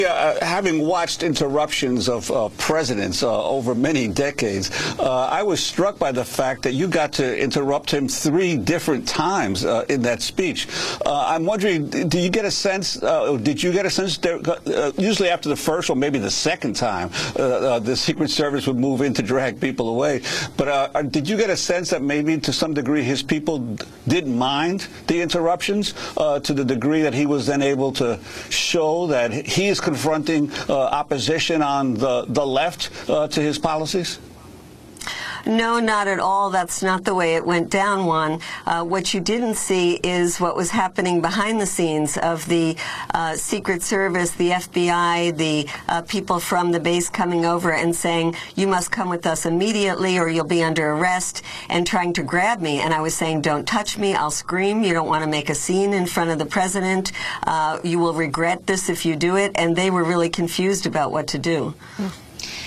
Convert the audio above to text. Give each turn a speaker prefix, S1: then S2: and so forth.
S1: Having watched interruptions of presidents over many decades, I was struck by the fact that you got to interrupt him 3 different times in that speech. I'm wondering, do you get a sense, did you get a sense, usually after the first or maybe the second time, the Secret Service would move in to drag people away, but did you get a sense that maybe to some degree his people didn't mind the interruptions to the degree that he was then able to show that he is confronting opposition on the left to his policies?
S2: No, not at all. That's not the way it went down, Juan. What you didn't see is what was happening behind the scenes of the Secret Service, the FBI, the people from the base coming over and saying, you must come with us immediately or you'll be under arrest, and trying to grab me. And I was saying, don't touch me. I'll scream. You don't want to make a scene in front of the president. You will regret this if you do it. And they were really confused about what to do.